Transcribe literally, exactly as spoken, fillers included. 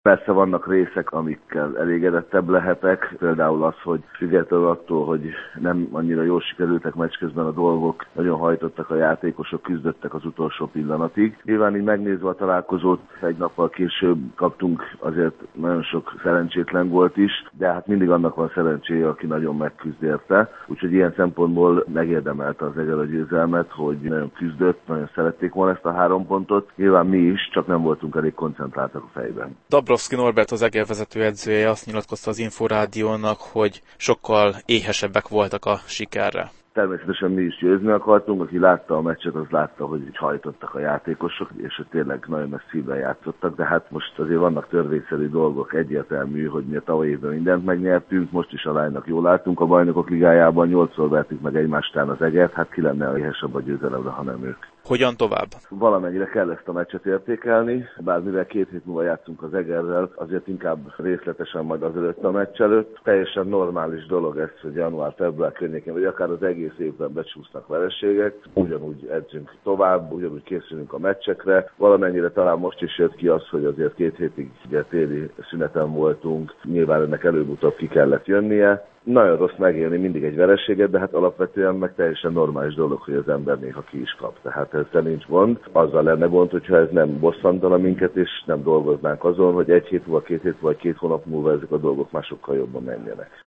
Persze vannak részek, amikkel elégedettebb lehetek, például az, hogy függetlenül attól, hogy nem annyira jól sikerültek meccs közben a dolgok, nagyon hajtottak a játékosok, küzdöttek az utolsó pillanatig. Nyilván így megnézve a találkozót, egy nappal később kaptunk, azért nagyon sok szerencsétlen volt is, de hát mindig annak van szerencséje, aki nagyon megküzd érte. Úgyhogy ilyen szempontból megérdemelte az Eger a győzelmet, hogy nagyon küzdött, nagyon szerették volna ezt a három pontot. Nyilván mi is, csak nem voltunk elég koncentráltak a fejben. Dabrowski Norbert, az Eger vezetőedzője azt nyilatkozta az Inforádiónak, hogy sokkal éhesebbek voltak a sikerre. Természetesen mi is győzni akartunk, aki látta a meccset, az látta, hogy így hajtottak a játékosok, és hogy tényleg nagyon nagy szívvel játszottak, de hát most azért vannak törvényszerű dolgok, egyértelmű, hogy mi a tavalyi évben mindent megnyertünk, most is a lánynak jól álltunk a Bajnokok Ligájában, nyolcszor vertük meg egymástán az Egert, hát ki lenne a éhesebb a győzelemre, ha nem ők. Hogyan tovább? Valamennyire kell ezt a meccset értékelni, bár mivel két hét múlva játszunk az Egerrel, azért inkább részletesen majd azelőtt a meccs előtt. Teljesen normális dolog ez, hogy január-február környékén, vagy akár az egész évben becsúsznak vereségek. Ugyanúgy edzünk tovább, ugyanúgy készülünk a meccsekre. Valamennyire talán most is jött ki az, hogy azért két hétig ugye téli szüneten voltunk, nyilván ennek előbb-utóbb ki kellett jönnie. Nagyon rossz megélni mindig egy vereséget, de hát alapvetően meg teljesen normális dolog, hogy az ember néha ki is kap. Tehát ezzel nincs gond. Azzal lenne gond, hogyha ez nem bosszantana minket, és nem dolgoznánk azon, hogy egy hét múlva, két hét vagy két hónap múlva ezek a dolgok már sokkal jobban menjenek.